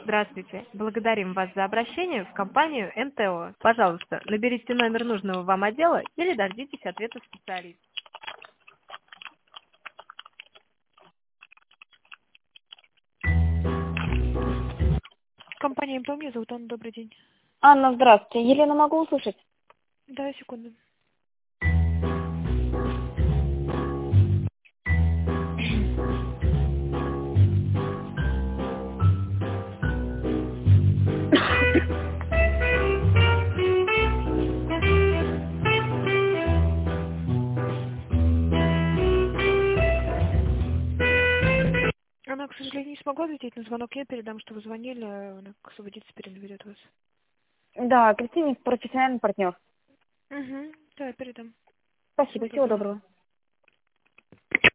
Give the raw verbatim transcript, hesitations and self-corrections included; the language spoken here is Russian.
Здравствуйте. Благодарим вас за обращение в компанию эн тэ о. Пожалуйста, наберите номер нужного вам отдела или дождитесь ответа специалиста. Компания МП, меня зовут Анна, добрый день. Анна, здравствуйте. Елена, могу услышать? Да, секунду. Она, к сожалению, не смогла ответить на звонок. Я передам, что вы звонили, а она освободится, перенаберет вас. Да, Кристина, профессиональный партнер. Угу, да, я передам. Спасибо, Всего всего доброго. доброго.